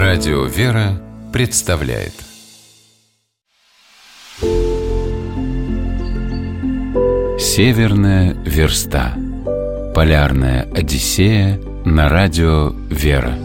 Радио «Вера» представляет Северная верста. Полярная Одиссея на радио «Вера».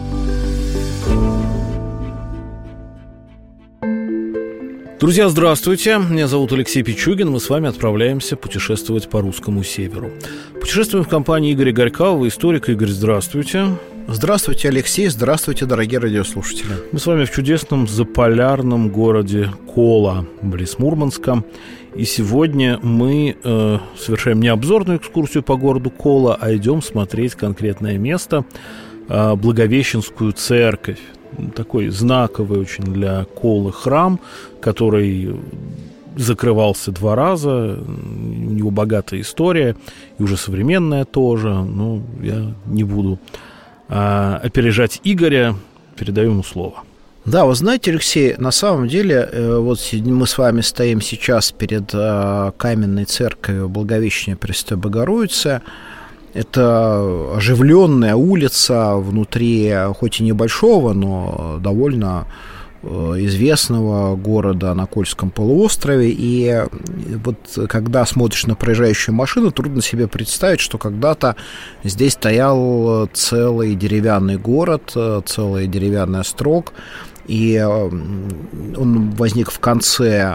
Друзья, здравствуйте. Меня зовут Алексей Пичугин. Мы с вами отправляемся путешествовать по русскому северу. Путешествуем в компании Игоря Горькалова, историка. Игорь, здравствуйте. Здравствуйте, Алексей. Здравствуйте, дорогие радиослушатели. Мы с вами в чудесном заполярном городе Кола, близ Мурманска. И сегодня мы совершаем не обзорную экскурсию по городу Кола, а идем смотреть конкретное место, Благовещенскую церковь. Такой знаковый очень для Колы храм, который закрывался 2 раза. У него богатая история, и уже современная тоже. Но я не буду опережать Игоря. Передаю ему слово. Да, вы знаете, Алексей, на самом деле, вот мы с вами стоим сейчас перед каменной церковью Благовещения Пресвятой Богородицы. Это оживленная улица внутри, хоть и небольшого, но довольно известного города на Кольском полуострове. И вот когда смотришь на проезжающую машину, трудно себе представить, что когда-то здесь стоял целый деревянный город, целый деревянный острог. И он возник в конце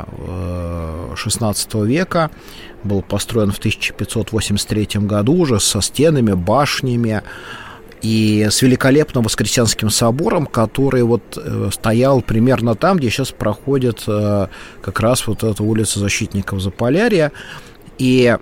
XVI века, был построен в 1583 году уже со стенами, башнями и с великолепным Воскресенским собором, который вот стоял примерно там, где сейчас проходит как раз вот эта улица Защитников Заполярья. И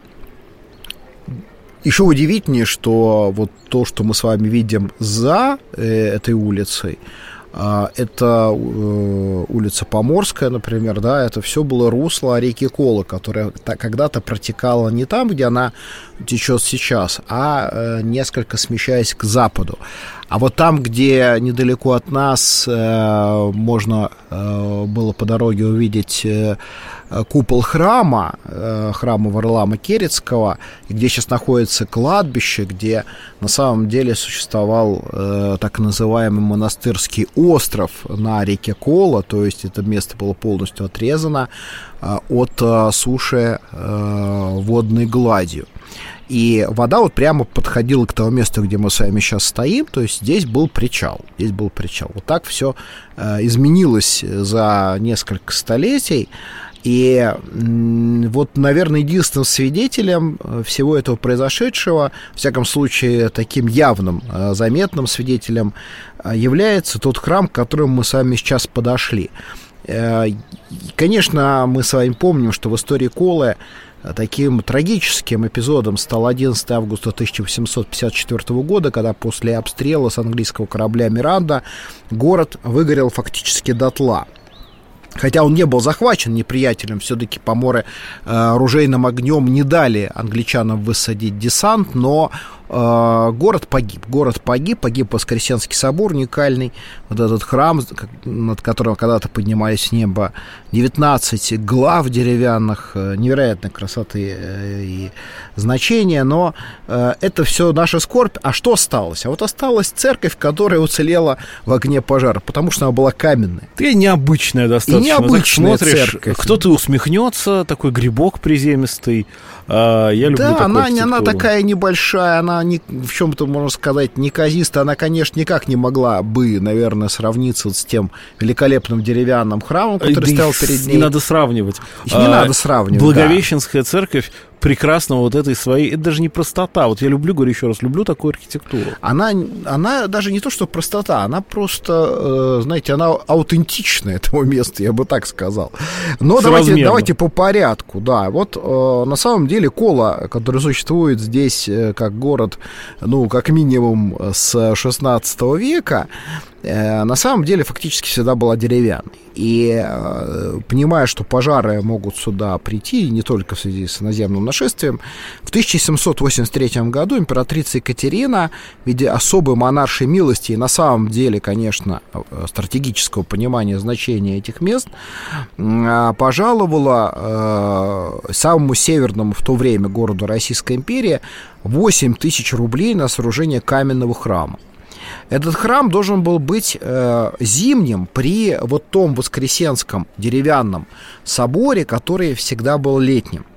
еще удивительнее, что вот то, что мы с вами видим за этой улицей, это улица Поморская, например, да, это все было русло реки Кола, которая когда-то протекала не там, где она течет сейчас, а несколько смещаясь к западу. А вот там, где недалеко от нас можно было по дороге увидеть купол храма Варлаама Керецкого, где сейчас находится кладбище, где на самом деле существовал так называемый монастырский остров на реке Кола, то есть это место было полностью отрезано от суши водной гладью. И вода вот прямо подходила к тому месту, где мы с вами сейчас стоим, то есть здесь был причал. Вот так все изменилось за несколько столетий. И вот, наверное, единственным свидетелем всего этого произошедшего, в всяком случае, таким явным, заметным свидетелем, является тот храм, к которому мы с вами сейчас подошли. Конечно, мы с вами помним, что в истории Колы таким трагическим эпизодом стал 11 августа 1854 года, когда после обстрела с английского корабля «Миранда» город выгорел фактически дотла. Хотя он не был захвачен неприятелем, все-таки поморы оружейным огнем не дали англичанам высадить десант, но город погиб, погиб Воскресенский собор уникальный, вот этот храм, над которым когда-то поднимались в небо 19 глав деревянных, невероятной красоты и значения, но это все наша скорбь. А что осталось? А вот осталась церковь, которая уцелела в огне пожара, потому что она была каменная. Ты необычная достаточно. И необычная церковь. Кто-то усмехнется, такой грибок приземистый. Я люблю такую архитектуру. Она такая небольшая, она в чем-то, можно сказать, неказистая. Она, конечно, никак не могла бы, наверное, сравниться с тем великолепным деревянным храмом, который стоял перед ней. Не надо сравнивать. Надо сравнивать. Благовещенская церковь прекрасного вот этой своей... Это даже не простота. Вот я говорю еще раз, люблю такую архитектуру. Она даже не то, что простота, она просто, знаете, она аутентичная этого места, я бы так сказал. Но давайте по порядку, да. Вот на самом деле Кола, который существует здесь как город, как минимум с XVI века, на самом деле фактически всегда была деревянной. И понимая, что пожары могут сюда прийти, не только в связи с иноземным нашествием, в 1783 году императрица Екатерина, в виде особой монаршей милости и на самом деле, конечно, стратегического понимания значения этих мест, пожаловала самому северному в то время городу Российской империи 8 тысяч рублей на сооружение каменного храма. Этот храм должен был быть зимним при вот том Воскресенском деревянном соборе, который всегда был летним.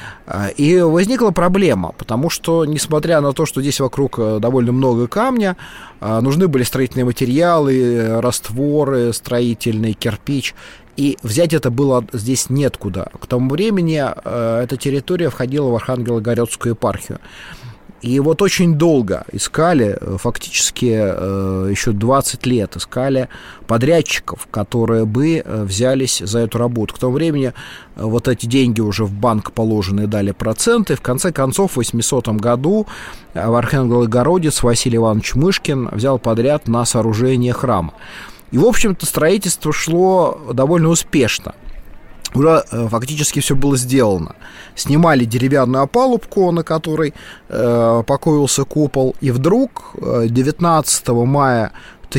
И возникла проблема, потому что, несмотря на то, что здесь вокруг довольно много камня, нужны были строительные материалы, растворы строительные, кирпич, и взять это было здесь неоткуда. К тому времени эта территория входила в Архангелогородскую епархию. И вот очень долго искали, фактически еще 20 лет искали подрядчиков, которые бы взялись за эту работу. К тому времени вот эти деньги уже в банк положены, дали проценты. В конце концов, в 800 году в Архангелогородец Василий Иванович Мышкин взял подряд на сооружение храма. И, в общем-то, строительство шло довольно успешно. Уже фактически все было сделано. Снимали деревянную опалубку, на которой покоился купол, и вдруг 19 мая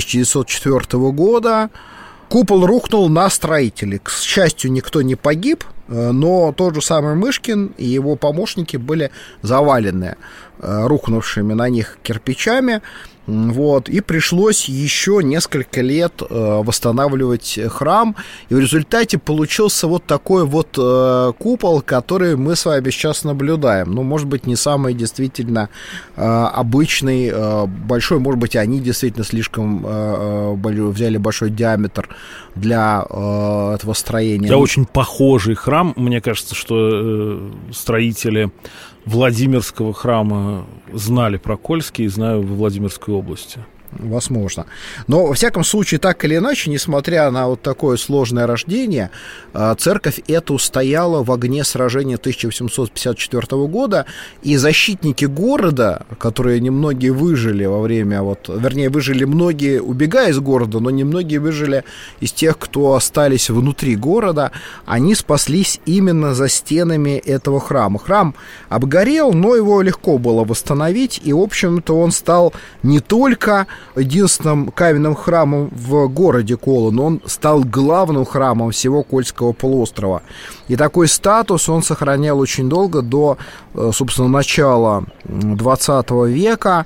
1904 года купол рухнул на строителей. К счастью, никто не погиб, но тот же самый Мышкин и его помощники были завалены рухнувшими на них кирпичами. Вот, и пришлось еще несколько лет восстанавливать храм, и в результате получился вот такой вот купол, который мы с вами сейчас наблюдаем. Ну, может быть, не самый действительно обычный, большой, может быть, они действительно слишком взяли большой диаметр для этого строения. Да, очень похожий храм. Мне кажется, что строители Владимирского храма знали про Кольский и знаю во Владимирской области. Возможно. Но, во всяком случае, так или иначе, несмотря на вот такое сложное рождение, церковь эта устояла в огне сражения 1854 года, и защитники города, которые немногие выжили во время, выжили многие, убегая из города, но немногие выжили из тех, кто остались внутри города, они спаслись именно за стенами этого храма. Храм обгорел, но его легко было восстановить, и, в общем-то, он стал не только единственным каменным храмом в городе Кола, но он стал главным храмом всего Кольского полуострова. И такой статус он сохранял очень долго, до, собственно, начала 20 века.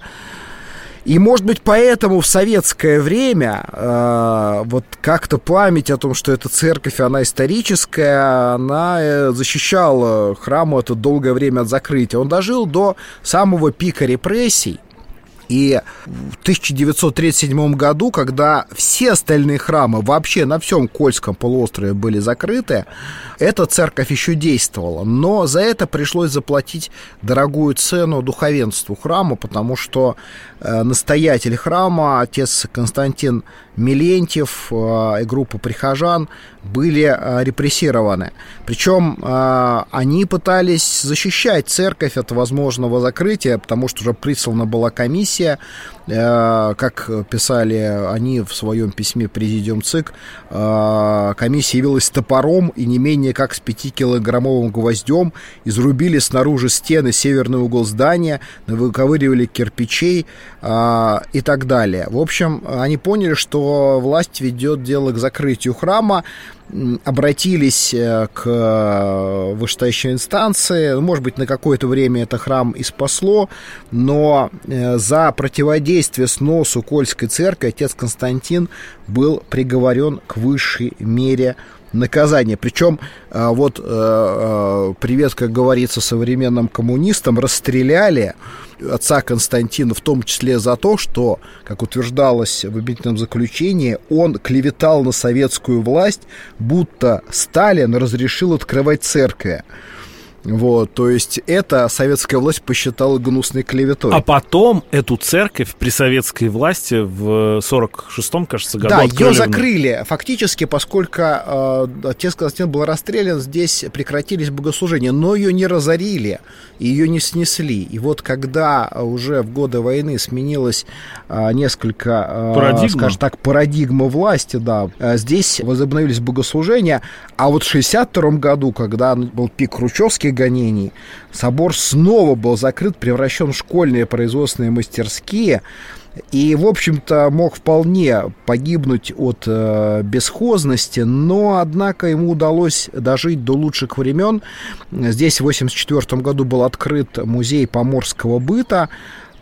И, может быть, поэтому в советское время вот как-то память о том, что эта церковь, она историческая, она защищала храм это долгое время от закрытия. Он дожил до самого пика репрессий. И в 1937 году, когда все остальные храмы вообще на всем Кольском полуострове были закрыты, эта церковь еще действовала. Но за это пришлось заплатить дорогую цену духовенству храма, потому что настоятель храма, отец Константин Милентьев и группа прихожан были репрессированы. Причем они пытались защищать церковь от возможного закрытия, потому что уже прислана была комиссия, как писали они в своем письме президиум ЦИК, комиссия явилась с топором и не менее как с 5-килограммовым гвоздем, изрубили снаружи стены северный угол здания, выковыривали кирпичей и так далее. В общем, они поняли, что власть ведет дело к закрытию храма, обратились к вышестоящей инстанции. Может быть, на какое-то время это храм и спасло, но за противодействие сносу Кольской церкви отец Константин был приговорен к высшей мере наказания. Причем, привет, как говорится, современным коммунистам, расстреляли отца Константина в том числе за то, что, как утверждалось в обвинительном заключении, он клеветал на советскую власть, будто Сталин разрешил открывать церкви. Вот, то есть это советская власть посчитала гнусной клеветой. А потом эту церковь при советской власти в 46-м, кажется, году ее закрыли. Фактически, поскольку отец Константин был расстрелян, здесь прекратились богослужения, но ее не разорили, ее не снесли. И вот когда уже в годы войны сменилось несколько, скажем так, парадигма власти, да, здесь возобновились богослужения, а вот в 62-м году, когда был пик хрущевских гонений, собор снова был закрыт, превращен в школьные производственные мастерские, и, в общем-то, мог вполне погибнуть от бесхозности, но, однако, ему удалось дожить до лучших времен. Здесь в 1984 году был открыт музей поморского быта,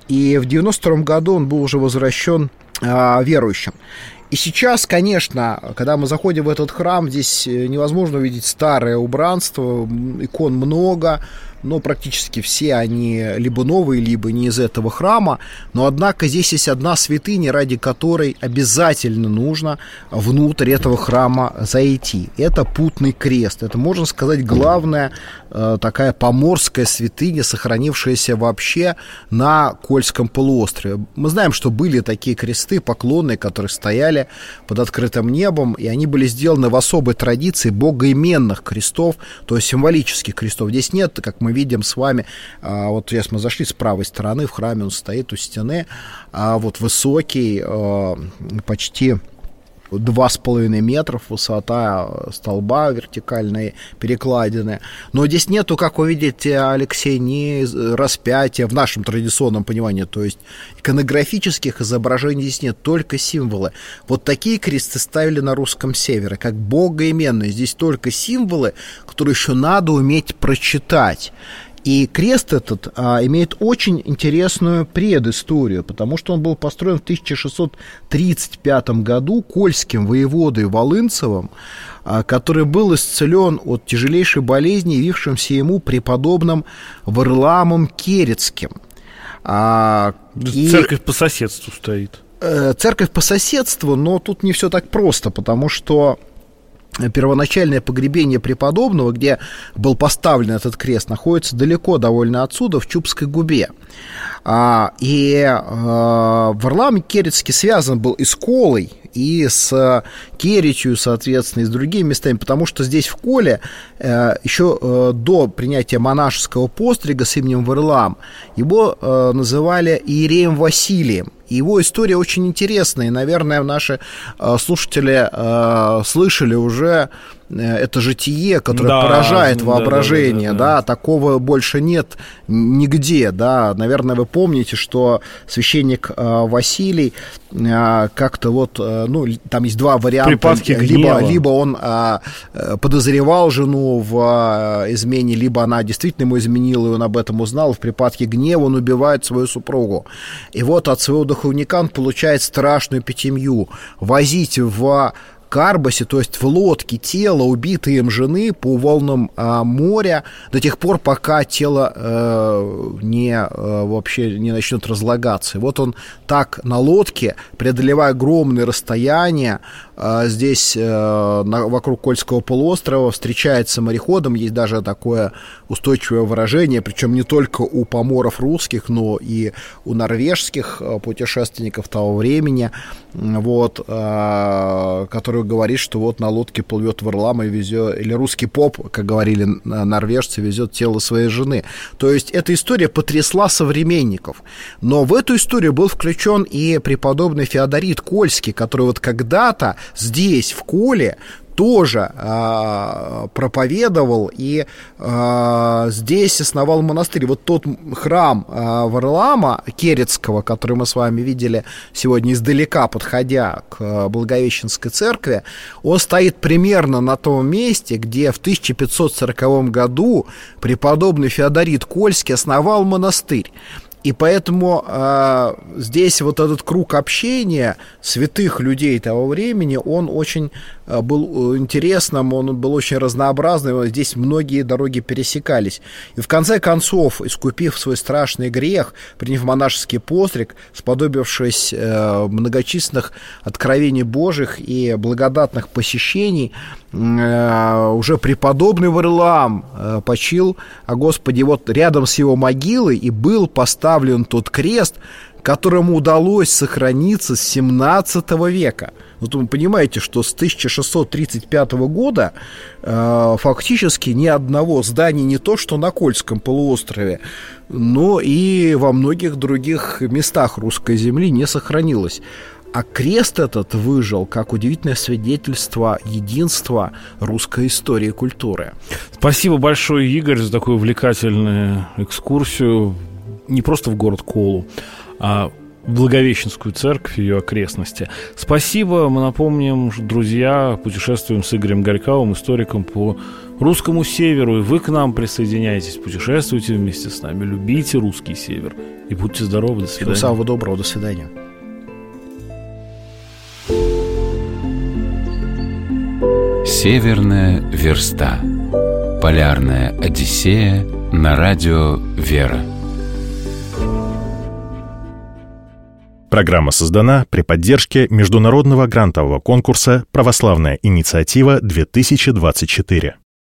и в 92 году он был уже возвращен верующим. И сейчас, конечно, когда мы заходим в этот храм, здесь невозможно увидеть старое убранство, икон много, но практически все они либо новые, либо не из этого храма. Но, однако, здесь есть одна святыня, ради которой обязательно нужно внутрь этого храма зайти. Это Путный крест. Это, можно сказать, главная такая поморская святыня, сохранившаяся вообще на Кольском полуострове. Мы знаем, что были такие кресты, поклонные, которые стояли под открытым небом, и они были сделаны в особой традиции богоименных крестов, то есть символических крестов. Здесь нет, как мы видим с вами, вот если мы зашли с правой стороны, в храме он стоит у стены, вот высокий, почти 2,5 метра высота столба вертикальной перекладины. Но здесь нету, как вы видите, Алексей, ни распятия в нашем традиционном понимании, то есть иконографических изображений здесь нет, только символы. Вот такие кресты ставили на русском севере, как богоименные. Здесь только символы, которые еще надо уметь прочитать. И крест этот имеет очень интересную предысторию, потому что он был построен в 1635 году кольским воеводой Волынцевым, который был исцелен от тяжелейшей болезни, явившимся ему преподобным Варламом Керецким. Церковь по соседству стоит. Церковь по соседству, но тут не все так просто, потому что первоначальное погребение преподобного, где был поставлен этот крест, находится далеко довольно отсюда, в Чубской губе. И Варлам Керецкий связан был и с Колой, и с Керечью, соответственно, и с другими местами, потому что здесь, в Коле, еще до принятия монашеского пострига с именем Варлам, его называли Иереем Василием. И его история очень интересная, и, наверное, наши слушатели слышали уже это житие, которое поражает воображение, да, такого больше нет нигде, да, наверное, вы помните, что священник Василий как-то вот, ну, там есть два варианта, либо он подозревал жену в измене, либо она действительно ему изменила, и он об этом узнал, в припадке гнева он убивает свою супругу. И вот от своего духовника он получает страшную пятимью: возить в карбасе, то есть в лодке, тело убитой им жены по волнам моря до тех пор, пока тело вообще не начнет разлагаться. И вот он так на лодке, преодолевая огромные расстояния, здесь вокруг Кольского полуострова, встречается с мореходом. Есть даже такое устойчивое выражение, причем не только у поморов русских, но и у норвежских путешественников того времени, вот, который говорит, что вот на лодке плывет Варлам и везет, или русский поп, как говорили норвежцы, везет тело своей жены. То есть эта история потрясла современников. Но в эту историю был включен и преподобный Феодорит Кольский, который вот когда-то здесь, в Коле, тоже проповедовал и здесь основал монастырь. Вот тот храм Варлама Керецкого, который мы с вами видели сегодня издалека, подходя к Благовещенской церкви, он стоит примерно на том месте, где в 1540 году преподобный Феодорит Кольский основал монастырь. И поэтому здесь вот этот круг общения святых людей того времени, он очень был интересным, он был очень разнообразным, здесь многие дороги пересекались. И в конце концов, искупив свой страшный грех, приняв монашеский постриг, сподобившись многочисленных откровений Божьих и благодатных посещений, уже преподобный Варлам почил, Господи, вот рядом с его могилой и был поставлен тот крест, которому удалось сохраниться с 17 века. Вот вы понимаете, что с 1635 года фактически ни одного здания не то что на Кольском полуострове, но и во многих других местах русской земли не сохранилось. А крест этот выжил как удивительное свидетельство единства русской истории и культуры. Спасибо большое, Игорь, за такую увлекательную экскурсию не просто в город Колу, а в Благовещенскую церковь и ее окрестности. Спасибо. Мы напомним, друзья, путешествуем с Игорем Горьковым, историком по русскому северу, и вы к нам присоединяйтесь, путешествуйте вместе с нами, любите русский север и будьте здоровы, до свидания. Всего самого доброго, до свидания. Северная верста. Полярная Одиссея на радио «Вера». Программа создана при поддержке международного грантового конкурса «Православная инициатива-2024».